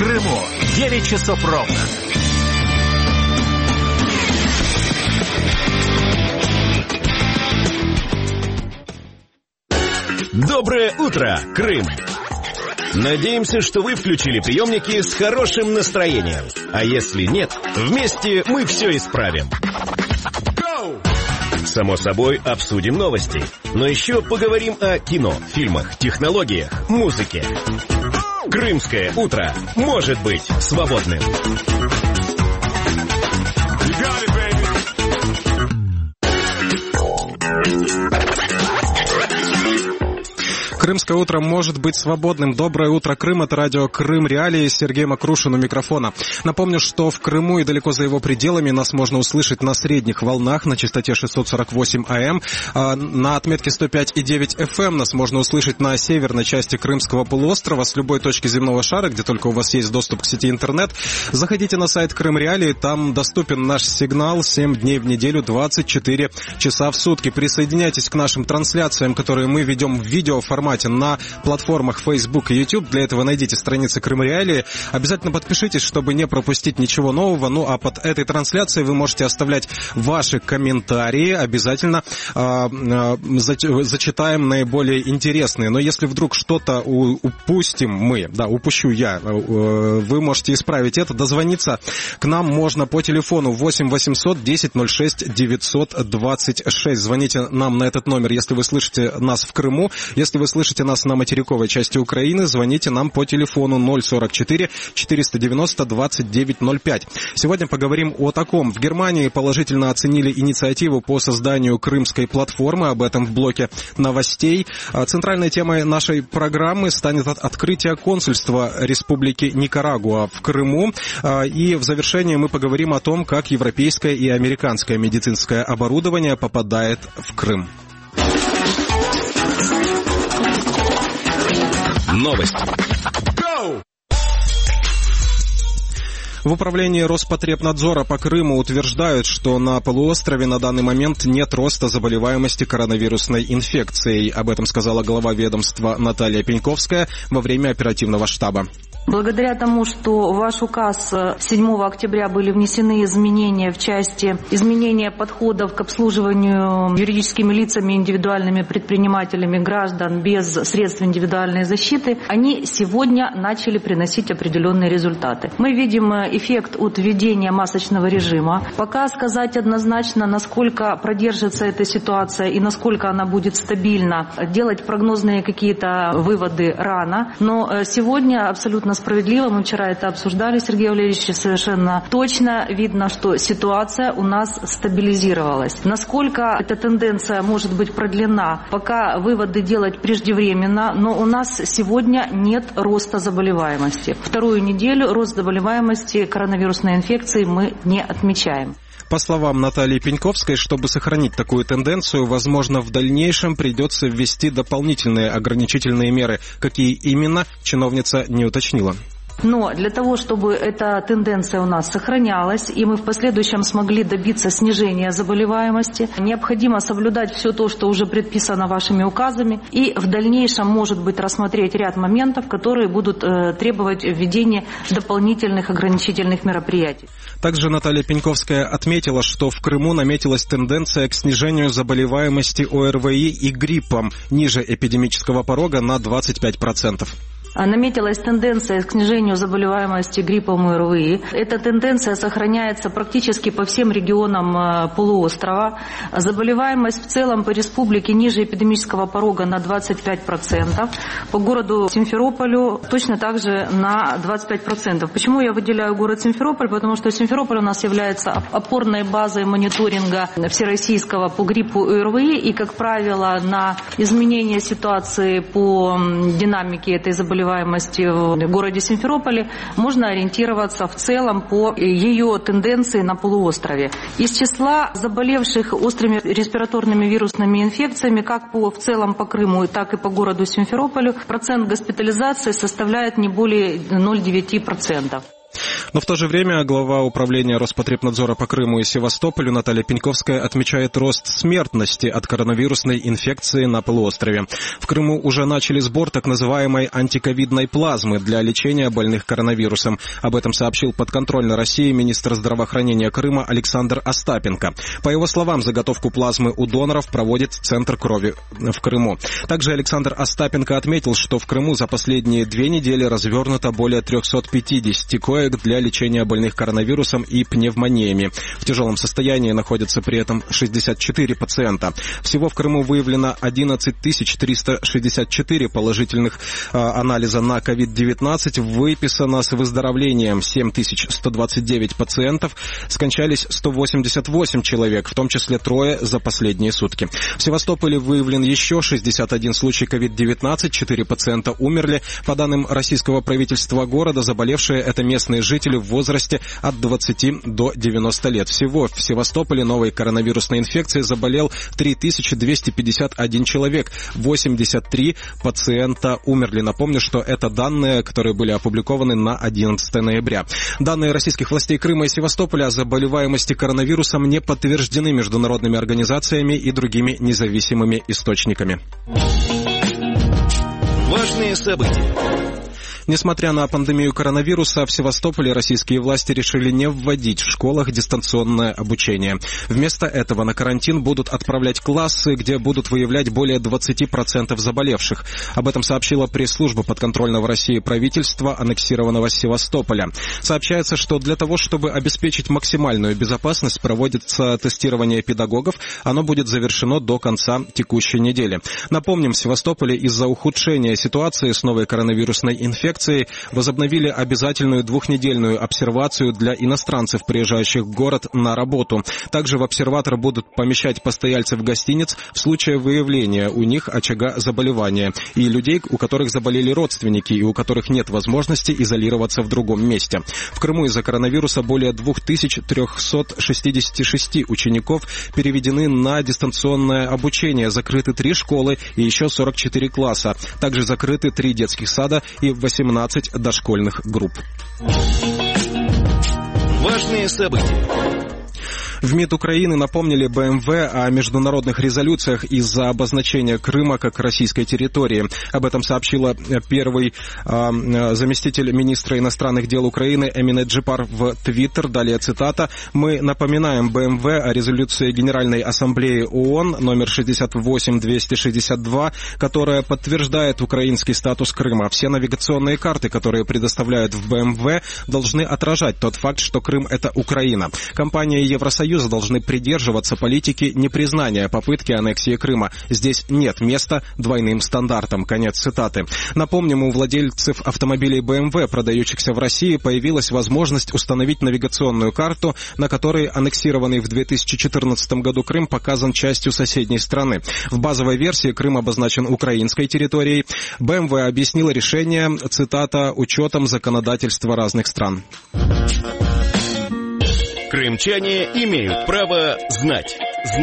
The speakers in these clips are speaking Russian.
Крыму 9 часов ровно. Доброе утро, Крым! Надеемся, что вы включили приемники с хорошим настроением. А если нет, вместе мы все исправим. Само собой, обсудим новости. Но еще поговорим о кино, фильмах, технологиях, музыке. Крымское утро может быть свободным. Крымское утро может быть свободным. Доброе утро, Крым. Это радио «Крым Реалии». Сергей Макрушин у микрофона. Напомню, что в Крыму и далеко за его пределами нас можно услышать на средних волнах на частоте 648 АМ. На отметке 105,9 FM нас можно услышать на северной части Крымского полуострова с любой точки земного шара, где только у вас есть доступ к сети интернет. Заходите на сайт «Крым Реалии». Там доступен наш сигнал 7 дней в неделю, 24 часа в сутки. Присоединяйтесь к нашим трансляциям, которые мы ведем в видеоформате на платформах Facebook и YouTube. Для этого найдите страницы Крым Реалии. Обязательно подпишитесь, чтобы не пропустить ничего нового. Ну, а под этой трансляцией вы можете оставлять ваши комментарии. Обязательно зачитаем наиболее интересные. Но если вдруг что-то упущу я, вы можете исправить это. Дозвониться к нам можно по телефону 8 800 10 06 926. Звоните нам на этот номер, если вы слышите нас в Крыму. Если вы слышите нас на материковой части Украины, звоните нам по телефону 044 490 2905. Сегодня поговорим о таком. В Германии положительно оценили инициативу по созданию крымской платформы. Об этом в блоке новостей. Центральной темой нашей программы станет открытие консульства Республики Никарагуа в Крыму. И в завершении мы поговорим о том, как европейское и американское медицинское оборудование попадает в Крым. Новости. В управлении Роспотребнадзора по Крыму утверждают, что на полуострове на данный момент нет роста заболеваемости коронавирусной инфекцией. Об этом сказала глава ведомства Наталья Пеньковская во время оперативного штаба. Благодаря тому, что в ваш указ 7 октября были внесены изменения в части изменения подходов к обслуживанию юридическими лицами, индивидуальными предпринимателями граждан без средств индивидуальной защиты, они сегодня начали приносить определенные результаты. Мы видим эффект от введения масочного режима. Пока сказать однозначно, насколько продержится эта ситуация и насколько она будет стабильна, делать прогнозные какие-то выводы рано. Но сегодня абсолютно справедливо, мы вчера это обсуждали, Сергей Валерьевич, совершенно точно видно, что ситуация у нас стабилизировалась. Насколько эта тенденция может быть продлена, пока выводы делать преждевременно, но у нас сегодня нет роста заболеваемости. Вторую неделю рост заболеваемости коронавирусной инфекции мы не отмечаем. По словам Натальи Пеньковской, чтобы сохранить такую тенденцию, возможно, в дальнейшем придется ввести дополнительные ограничительные меры. Какие именно, чиновница не уточнила. Но для того, чтобы эта тенденция у нас сохранялась, и мы в последующем смогли добиться снижения заболеваемости, необходимо соблюдать все то, что уже предписано вашими указами, и в дальнейшем, может быть, рассмотреть ряд моментов, которые будут требовать введения дополнительных ограничительных мероприятий. Также Наталья Пеньковская отметила, что в Крыму наметилась тенденция к снижению заболеваемости ОРВИ и гриппом ниже эпидемического порога на 25%. Наметилась тенденция к снижению заболеваемости гриппом и ОРВИ. Эта тенденция сохраняется практически по всем регионам полуострова. Заболеваемость в целом по республике ниже эпидемического порога на 25%. По городу Симферополю точно так же на 25%. Почему я выделяю город Симферополь? Потому что Симферополь у нас является опорной базой мониторинга всероссийского по гриппу и ОРВИ. И, как правило, на изменение ситуации по динамике этой заболеваемости в городе Симферополе можно ориентироваться в целом по ее тенденции на полуострове. Из числа заболевших острыми респираторными вирусными инфекциями как в целом по Крыму, так и по городу Симферополю процент госпитализации составляет не более 0,9%. Но в то же время глава управления Роспотребнадзора по Крыму и Севастополю Наталья Пеньковская отмечает рост смертности от коронавирусной инфекции на полуострове. В Крыму уже начали сбор так называемой антиковидной плазмы для лечения больных коронавирусом. Об этом сообщил подконтрольной России министр здравоохранения Крыма Александр Остапенко. По его словам, заготовку плазмы у доноров проводит Центр крови в Крыму. Также Александр Остапенко отметил, что в Крыму за последние 2 недели развернуто более 350 коек для лечения больных коронавирусом и пневмониями. В тяжелом состоянии находятся при этом 64 пациента. Всего в Крыму выявлено 11 364 положительных анализа на COVID-19. Выписано с выздоровлением 7 129 пациентов. Скончались 188 человек, в том числе 3 за последние сутки. В Севастополе выявлен еще 61 случай COVID-19. 4 пациента умерли. По данным российского правительства города, заболевшие — это местные жители в возрасте от 20 до 90 лет. Всего в Севастополе новой коронавирусной инфекцией заболел 3251 человек. 83 пациента умерли. Напомню, что это данные, которые были опубликованы на 11 ноября. Данные российских властей Крыма и Севастополя о заболеваемости коронавирусом не подтверждены международными организациями и другими независимыми источниками. Важные события. Несмотря на пандемию коронавируса, в Севастополе российские власти решили не вводить в школах дистанционное обучение. Вместо этого на карантин будут отправлять классы, где будут выявлять более 20% заболевших. Об этом сообщила пресс-служба подконтрольного России правительства, аннексированного Севастополя. Сообщается, что для того, чтобы обеспечить максимальную безопасность, проводится тестирование педагогов. Оно будет завершено до конца текущей недели. Напомним, в Севастополе из-за ухудшения ситуации с новой коронавирусной инфекцией возобновили обязательную 2-недельную обсервацию для иностранцев, приезжающих в город на работу. Также в обсерватор будут помещать постояльцев гостиниц в случае выявления у них очага заболевания и людей, у которых заболели родственники и у которых нет возможности изолироваться в другом месте. В Крыму из-за коронавируса более 2366 учеников переведены на дистанционное обучение. Закрыты 3 школы и еще 44 класса. Также закрыты 3 детских сада и 18 дошкольных групп. Важные события. В МИД Украины напомнили БМВ о международных резолюциях из-за обозначения Крыма как российской территории. Об этом сообщила первый заместитель министра иностранных дел Украины Эмине Джипар в Твиттер. Далее цитата. «Мы напоминаем БМВ о резолюции Генеральной Ассамблеи ООН номер 68262, которая подтверждает украинский статус Крыма. Все навигационные карты, которые предоставляют в БМВ, должны отражать тот факт, что Крым — это Украина. Компания Евросоюз должны придерживаться политики непризнания попытки аннексии Крыма. Здесь нет места двойным стандартам». Конец цитаты. Напомним, у владельцев автомобилей BMW, продающихся в России, появилась возможность установить навигационную карту, на которой аннексированный в 2014 году Крым показан частью соседней страны. В базовой версии Крым обозначен украинской территорией. BMW объяснила решение, цитата, учетом законодательства разных стран. Крымчане имеют право знать.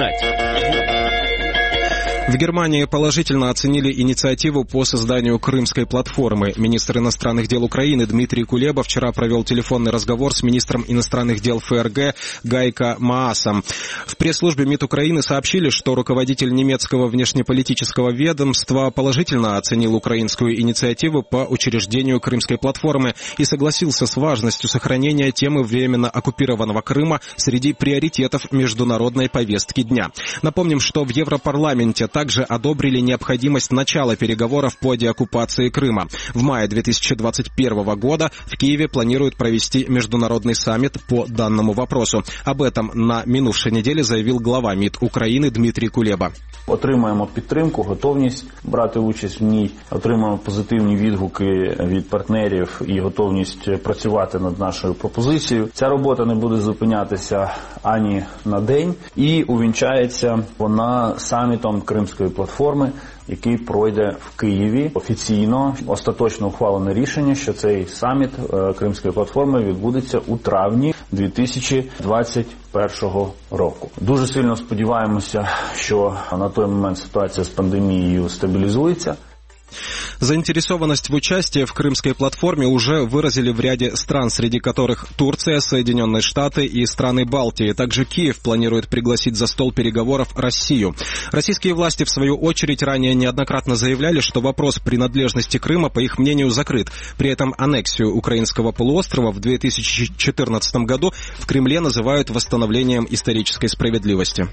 В Германии положительно оценили инициативу по созданию крымской платформы. Министр иностранных дел Украины Дмитрий Кулеба вчера провел телефонный разговор с министром иностранных дел ФРГ Гайко Маасом. В пресс-службе МИД Украины сообщили, что руководитель немецкого внешнеполитического ведомства положительно оценил украинскую инициативу по учреждению крымской платформы и согласился с важностью сохранения темы временно оккупированного Крыма среди приоритетов международной повестки дня. Напомним, что в Европарламенте также одобрили необходимость начала переговоров по деоккупации Крыма. В мае 2021 года в Киеве планируют провести международный саммит по данному вопросу. Об этом на минувшей неделе заявил глава МИД України Дмитрій Кулеба. Отримаємо підтримку, готовність брати участь в ній, отримаємо позитивні відгуки від партнерів і готовність працювати над нашою пропозицією. Ця робота не буде зупинятися ані на день і увінчається вона самітом Кримської платформи, який пройде в Києві. Офіційно остаточно ухвалене рішення, що цей саміт Кримської платформи відбудеться у травні 2021 року. Дуже сильно сподіваємося, що на той момент ситуація з пандемією стабілізується. Заинтересованность в участии в Крымской платформе уже выразили в ряде стран, среди которых Турция, Соединенные Штаты и страны Балтии. Также Киев планирует пригласить за стол переговоров Россию. Российские власти, в свою очередь, ранее неоднократно заявляли, что вопрос принадлежности Крыма, по их мнению, закрыт. При этом аннексию украинского полуострова в 2014 году в Кремле называют восстановлением исторической справедливости.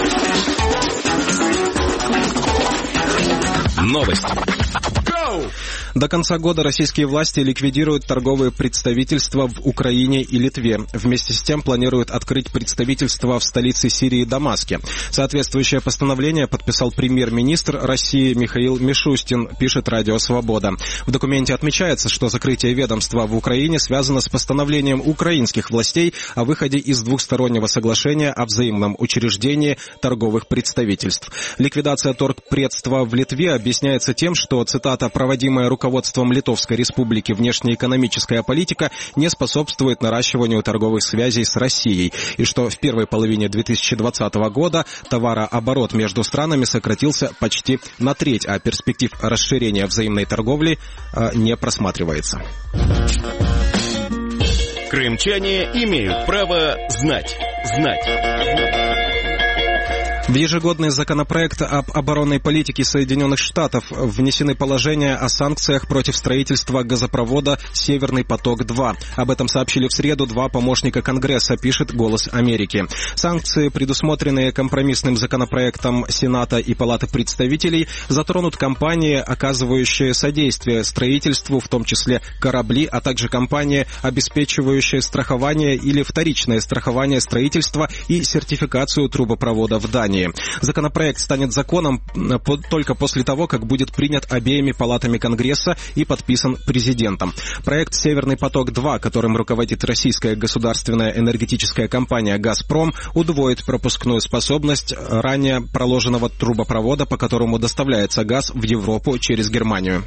Новости. До конца года российские власти ликвидируют торговые представительства в Украине и Литве. Вместе с тем планируют открыть представительство в столице Сирии Дамаске. Соответствующее постановление подписал премьер-министр России Михаил Мишустин, пишет Радио Свобода. В документе отмечается, что закрытие ведомства в Украине связано с постановлением украинских властей о выходе из двухстороннего соглашения о взаимном учреждении торговых представительств. Ликвидация торгпредства в Литве объясняется тем, что, цитата, «проводимая руководством Литовской Республики внешнеэкономическая политика не способствует наращиванию торговых связей с Россией», и что в первой половине 2020 года товарооборот между странами сократился почти на треть, а перспектив расширения взаимной торговли не просматривается. Крымчане имеют право знать. В ежегодный законопроект об оборонной политике Соединенных Штатов внесены положения о санкциях против строительства газопровода «Северный поток-2». Об этом сообщили в среду два помощника Конгресса, пишет «Голос Америки». Санкции, предусмотренные компромиссным законопроектом Сената и Палаты представителей, затронут компании, оказывающие содействие строительству, в том числе корабли, а также компании, обеспечивающие страхование или вторичное страхование строительства и сертификацию трубопровода в Дании. Законопроект станет законом только после того, как будет принят обеими палатами Конгресса и подписан президентом. Проект «Северный поток-2», которым руководит российская государственная энергетическая компания «Газпром», удвоит пропускную способность ранее проложенного трубопровода, по которому доставляется газ в Европу через Германию.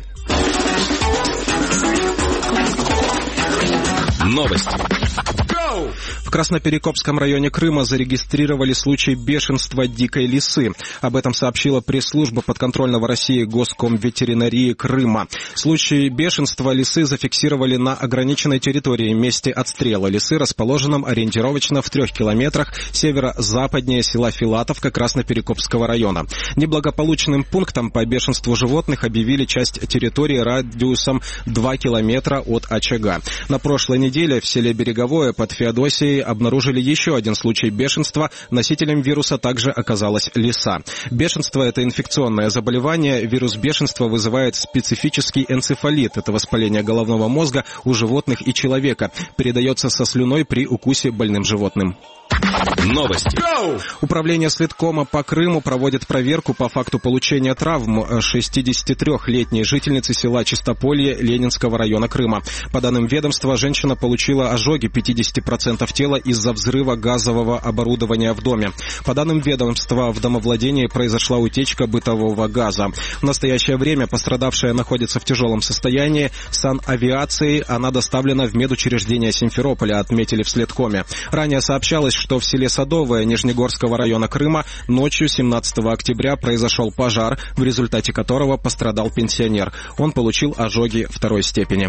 Новости. В Красноперекопском районе Крыма зарегистрировали случай бешенства дикой лисы. Об этом сообщила пресс-служба подконтрольного России Госкомветеринарии Крыма. Случай бешенства лисы зафиксировали на ограниченной территории, месте отстрела лисы, расположенном ориентировочно в 3 километрах северо-западнее села Филатовка Красноперекопского района. Неблагополучным пунктом по бешенству животных объявили часть территории радиусом 2 километра от очага. На прошлой неделе в селе Береговое под Феодосией обнаружили еще один случай бешенства. Носителем вируса также оказалась лиса. Бешенство – это инфекционное заболевание. Вирус бешенства вызывает специфический энцефалит. Это воспаление головного мозга у животных и человека. Передается со слюной при укусе больным животным. Новости. Управление Следкома по Крыму проводит проверку по факту получения травм 63-летней жительницы села Чистополье Ленинского района Крыма. По данным ведомства, женщина получила ожоги 50% тела из-за взрыва газового оборудования в доме. По данным ведомства, в домовладении произошла утечка бытового газа. В настоящее время пострадавшая находится в тяжелом состоянии. Санавиацией она доставлена в медучреждение Симферополя, отметили в Следкоме. Ранее сообщалось, что в селе Садовое Нижнегорского района Крыма ночью 17 октября произошел пожар, в результате которого пострадал пенсионер. Он получил ожоги 2-й степени.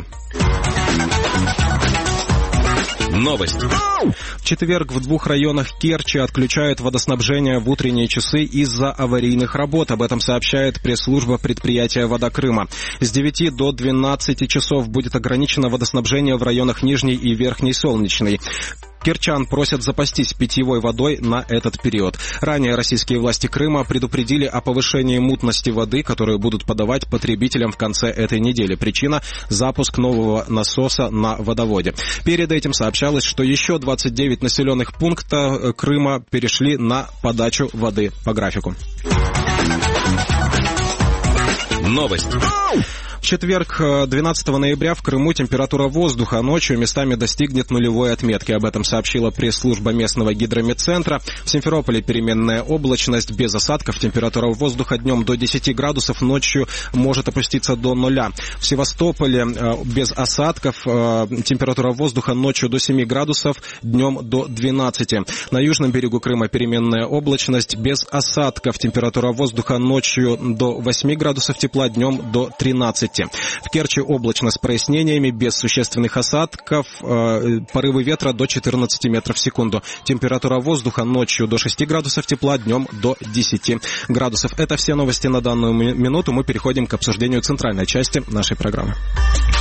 Новости. В четверг в 2 районах Керчи отключают водоснабжение в утренние часы из-за аварийных работ. Об этом сообщает пресс-служба предприятия «Вода Крыма». С 9 до 12 часов будет ограничено водоснабжение в районах Нижней и Верхней Солнечной. Керчан просят запастись питьевой водой на этот период. Ранее российские власти Крыма предупредили о повышении мутности воды, которую будут подавать потребителям в конце этой недели. Причина – запуск нового насоса на водоводе. Перед этим сообщалось, что еще 29 населенных пунктов Крыма перешли на подачу воды по графику. Новости. В четверг, 12 ноября, в Крыму температура воздуха ночью местами достигнет нулевой отметки. Об этом сообщила пресс-служба местного гидрометцентра. В Симферополе переменная облачность без осадков. Температура воздуха днем до 10 градусов, ночью может опуститься до 0. В Севастополе без осадков. Температура воздуха ночью до 7 градусов, днем до 12. На южном берегу Крыма переменная облачность без осадков. Температура воздуха ночью до 8 градусов тепла, днем до 13. В Керчи облачно с прояснениями, без существенных осадков, порывы ветра до 14 метров в секунду. Температура воздуха ночью до 6 градусов тепла, днем до 10 градусов. Это все новости на данную минуту. Мы переходим к обсуждению центральной части нашей программы.